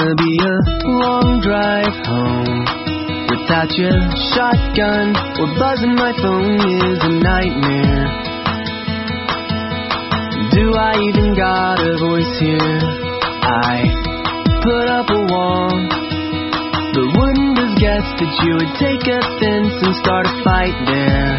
gonna be a long drive home without your shotgun or buzzing my phone is a nightmare. Do I even got a voice here? I put up a wall, but wouldn't have guessed that you would take offense and start a fight there.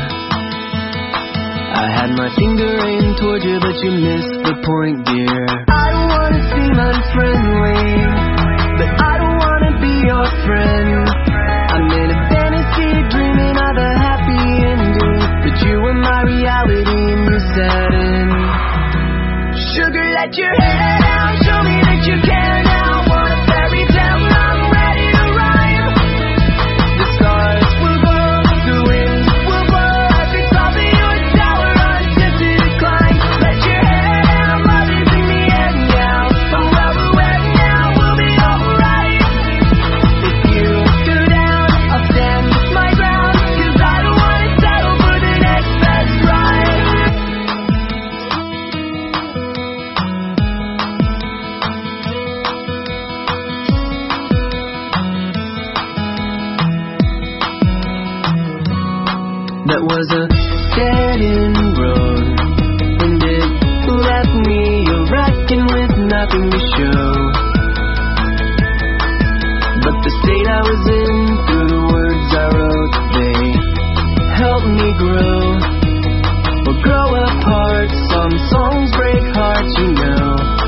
I had my finger aimed towards you, but you missed the point, dear. I don't wanna seem unfriendly, but I don't wanna be your friend. I'm in a fantasy dreaming of a happy ending, but you were my reality and you set in. Sugar, let your hair down, show me that you care now. Want a fairy tale, I'm ready to rhyme. The stars will glow, the winds will blow at the top of your tower until to decline. Let your hair down, love is in the air now. I'm rubber wet now, we'll be alright. If you go down, I'll stand my ground, 'cause I don't wanna settle for the next best ride. That was a dead-end road, and it left me a wrecking with nothing to show. But the state I was in, through the words I wrote, they helped me grow, or grow apart. Some songs break hearts, you know.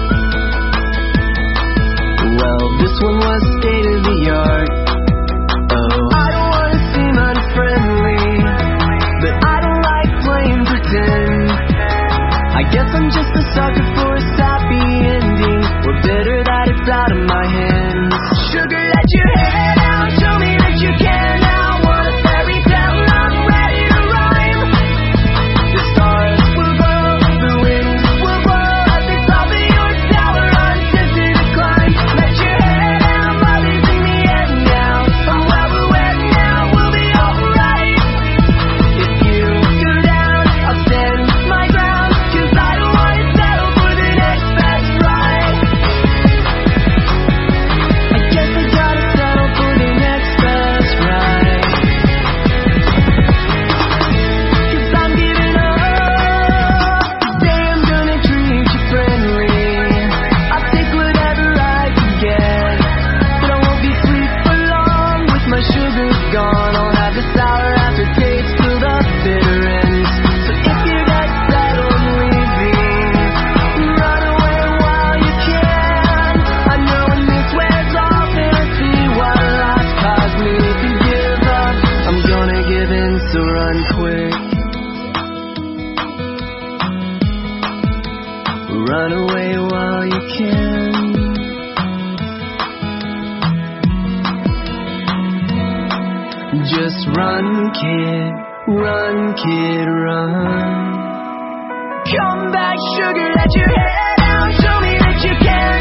Well, this one was state-of-the-art. Oh, I don't wanna seem unfriendly, but I don't like playing pretend. I guess I'm just a sucker for a sappy ending, or bitter that it's out of my hands. Sugar, let your hair down, show me that you care now. Want a fairy tale, I'm ready to rhyme. The stars will glow, the winds will blow at the top of your tower until to decline. Let your hair down, love is in the air now. I'm rubber wet now, we'll be alright. If you go down, I'll stand my ground, 'cause I don't wanna settle for the next best ride. I guess I gotta settle for the next best ride, 'cause I'm giving up. Say I'm gonna treat you friendly, I'll take whatever I can get, but I won't be sweet for long. With my sugar gone, I'll have the sour aftertaste till the bitter ends. So if you get settled leaving, run away while you can. I know when this wears off and I see what loss caused me to give up, I'm gonna give in, so run quick. Run away while you can. Just run, kid, run. Come back, sugar, let your hair down, show me that you can.